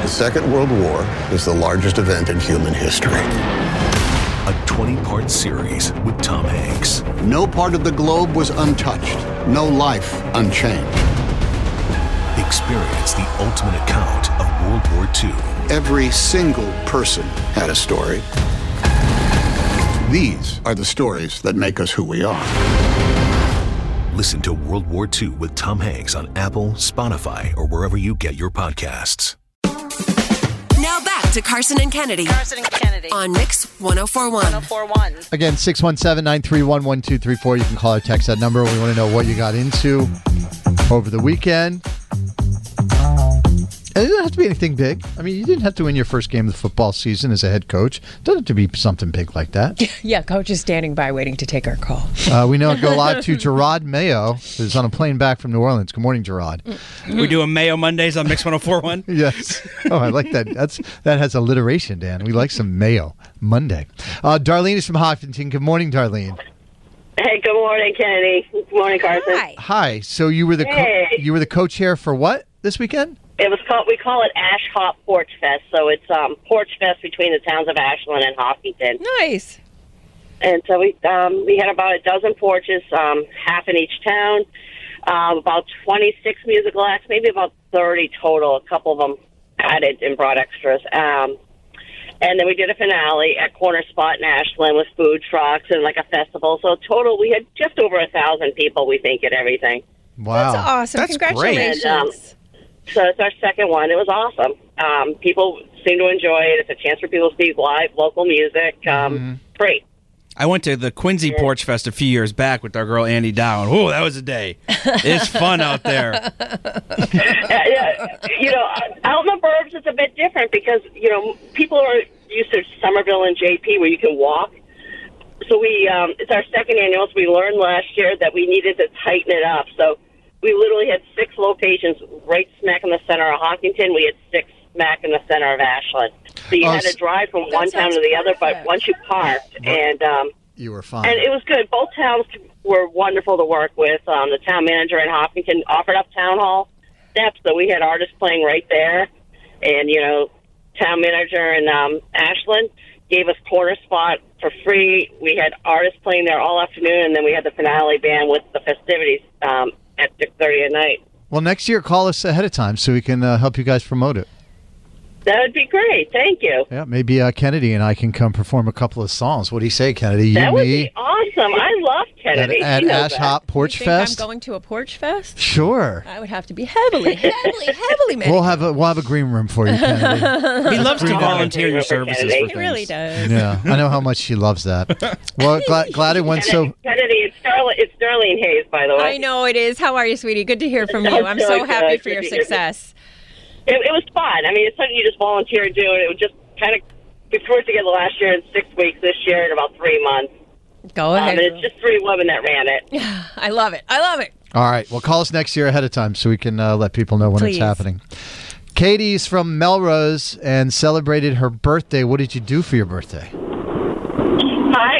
Second World War is the largest event in human history. A 20-part series with Tom Hanks. No part of the globe was untouched. No life unchanged. Experience the ultimate account of World War II. Every single person had a story. These are the stories that make us who we are. Listen to World War II with Tom Hanks on Apple, Spotify, or wherever you get your podcasts. Now back to Carson and Kennedy. On Mix 1041. Again, 617-931-1234. You can call or text that number. We want to know what you got into over the weekend. It doesn't have to be anything big. I mean, you didn't have to win your first game of the football season as a head coach. It doesn't have to be something big like that. Yeah, coach is standing by waiting to take our call. We now go live to Gerard Mayo, who's on a plane back from New Orleans. Good morning, Gerard. We do a Mayo Mondays on Mix 1041? Yes. Oh, I like that. That has alliteration, Dan. We like some Mayo Monday. Darlene is from Hopkinton. Good morning, Darlene. Hey, good morning, Kennedy. Good morning, Carson. Hi. So you were the coach here for what this weekend? We call it Ash Hop Porch Fest. So it's Porch Fest between the towns of Ashland and Hopkinton. Nice. And so we had about a dozen porches, half in each town, about 26 musical acts, maybe about 30 total. A couple of them added and brought extras. And then we did a finale at Corner Spot in Ashland with food trucks and like a festival. So total, we had just over 1,000 people, we think, at everything. Wow. That's awesome. That's Congratulations. great. So it's our second one. It was awesome. People seem to enjoy it. It's a chance for people to see live local music. Great. I went to the Quincy Porch Fest a few years back with our girl Andy Dow, and that was a day. It's fun out there. Yeah, out in the burbs, it's a bit different because, people are used to Somerville and JP where you can walk. So it's our second annual, so we learned last year that we needed to tighten it up. So we literally had 6 locations right smack in the center of Hopkinton. We had 6 smack in the center of Ashland. So you had to drive from one town to the other, but once you parked, and you were fine. And it was good. Both towns were wonderful to work with. The town manager in Hopkinton offered up town hall steps, so we had artists playing right there. And, town manager in Ashland gave us Corner Spot for free. We had artists playing there all afternoon, and then we had the finale band with the festivities at 6:30 at night. Well, next year, call us ahead of time so we can help you guys promote it. That would be great. Thank you. Yeah, maybe Kennedy and I can come perform a couple of songs. What do you say, Kennedy? That would be awesome. I love Kennedy. At Ash Hop Porch Fest? I'm going to a porch fest? Sure. I would have to be heavily medicated. We'll have a green room for you, Kennedy. He loves to volunteer your services for things. He really does. Yeah, I know how much she loves that. Well, glad it went so... Kennedy, it's Darlene Hayes, by the way. I know it is. How are you, sweetie? Good to hear from you. I'm so happy for your success. It was fun. I mean, it's something you just volunteer to do, and it was just kind of, we put it together last year in 6 weeks, this year in about 3 months. Go ahead. And it's just 3 women that ran it. I love it. All right. Well, call us next year ahead of time so we can let people know when Please. it's happening. Katie's from Melrose and celebrated her birthday. What did you do for your birthday? Hi.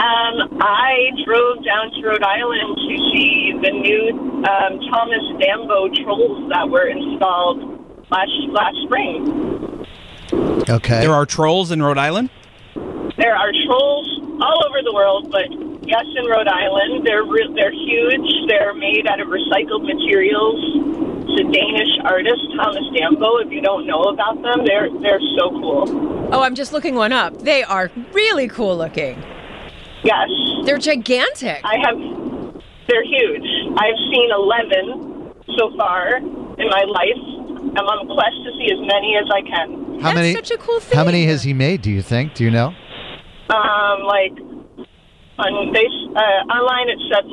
I drove down to Rhode Island to see the new Thomas Dambo trolls that were installed last spring. Okay. There are trolls in Rhode Island? There are trolls all over the world, but yes, in Rhode Island. They're huge. They're made out of recycled materials. It's a Danish artist, Thomas Dambo. If you don't know about them, they're so cool. Oh, I'm just looking one up. They are really cool looking. Yes. They're gigantic. They're huge. I've seen 11 so far in my life. I'm on a quest to see as many as I can. That's such a cool thing. How many has he made, do you think? Do you know? Online it said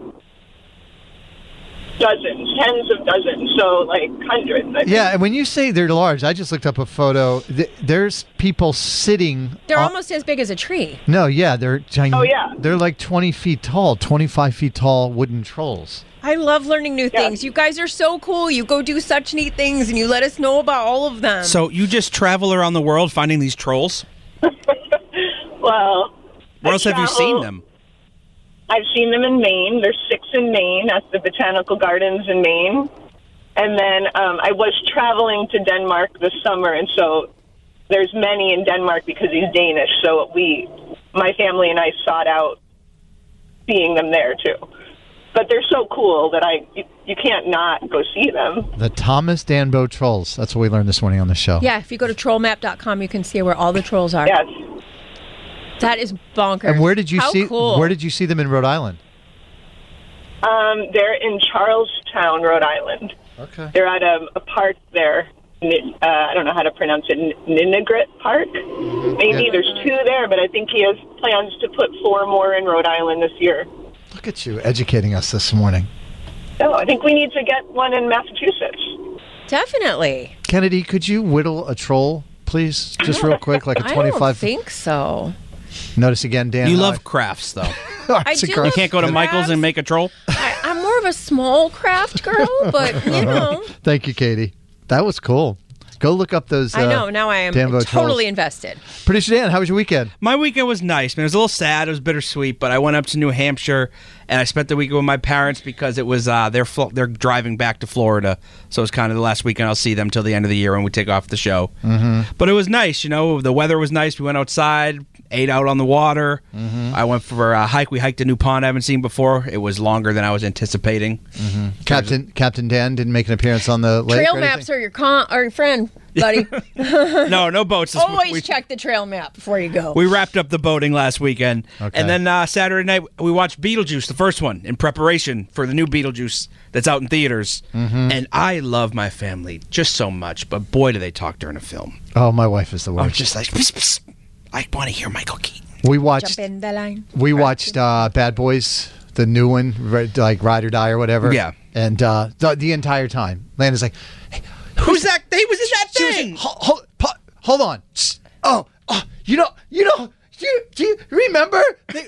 dozens, tens of dozens, so hundreds. Yeah, and when you say they're large, I just looked up a photo. There's people sitting. They're almost as big as a tree. No, yeah, they're giant. Oh, yeah. They're like 20 feet tall, 25 feet tall wooden trolls. I love learning new things. You guys are so cool. You go do such neat things, and you let us know about all of them. So you just travel around the world finding these trolls? Well, where else have you seen them? I've seen them in Maine. There's 6 in Maine at the Botanical Gardens in Maine. And then I was traveling to Denmark this summer, and so there's many in Denmark because he's Danish. So my family and I sought out seeing them there too. But they're so cool that you can't not go see them. The Thomas Danbo Trolls. That's what we learned this morning on the show. Yeah, if you go to trollmap.com, you can see where all the trolls are. Yes. That is bonkers. And where did you cool. Where did you see them in Rhode Island? They're in Charlestown, Rhode Island. Okay. They're at a park there. I don't know how to pronounce it. Ninigret Park. Maybe there's 2 there, but I think he has plans to put 4 more in Rhode Island this year. Look at you educating us this morning. Oh, I think we need to get one in Massachusetts. Definitely. Kennedy, could you whittle a troll, please? Just real quick, like a 25. I don't think so. Notice again, Dan. You love crafts, though. I do. You can't go to Michael's and make a troll? I'm more of a small craft girl, but, you know. Thank you, Katie. That was cool. Go look up those. I know. Now I am Danbo totally trolls. Invested. Producer Dan, how was your weekend? My weekend was nice, man. It was a little sad. It was bittersweet, but I went up to New Hampshire and I spent the weekend with my parents because it was they're driving back to Florida, so it was kind of the last weekend I'll see them till the end of the year when we take off the show. Mm-hmm. But it was nice, you know. The weather was nice. We went outside, ate out on the water. Mm-hmm. I went for a hike. We hiked a new pond I haven't seen before. It was longer than I was anticipating. Mm-hmm. Captain Dan didn't make an appearance on the lake. Trail maps are your friend, buddy. No boats. Always check the trail map before you go. We wrapped up the boating last weekend, okay. And then Saturday night we watched Beetlejuice, the first one, in preparation for the new Beetlejuice that's out in theaters. Mm-hmm. And I love my family just so much, but boy, do they talk during a film. Oh, my wife is the worst. I'm just like, pss, pss. I want to hear Michael Keaton. We watched. Jump in the line. We watched Bad Boys, the new one, like Ride or Die or whatever. Yeah. And the entire time, Landon's like, hey, who's that? He was in that thing. Hold on. Oh, you know. Do you remember?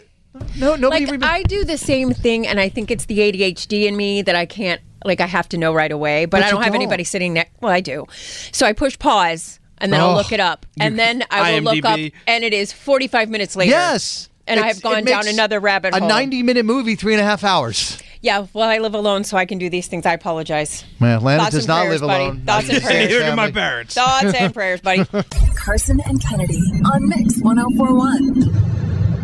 Nobody remembers. I do the same thing, and I think it's the ADHD in me that I can't. Like, I have to know right away, but I don't have anybody sitting next. Well, I do. So I push pause, and then I'll look it up, and then I will look up, and it is 45 minutes later. Yes. And I have gone down another rabbit hole. A 90-minute movie, 3.5 hours. Yeah, well, I live alone, so I can do these things. I apologize. Man, Landon does not live alone. Thoughts and prayers. Neither do my parents. Thoughts and prayers, buddy. Carson and Kennedy on Mix 104.1.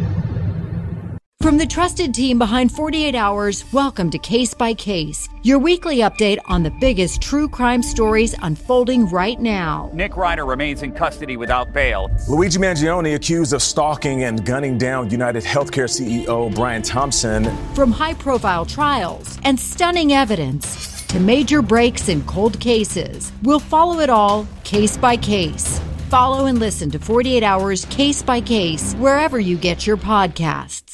From the trusted team behind 48 Hours, welcome to Case by Case, your weekly update on the biggest true crime stories unfolding right now. Nick Ryder remains in custody without bail. Luigi Mangione accused of stalking and gunning down United Healthcare CEO Brian Thompson. From high-profile trials and stunning evidence to major breaks in cold cases, we'll follow it all case by case. Follow and listen to 48 Hours Case by Case wherever you get your podcasts.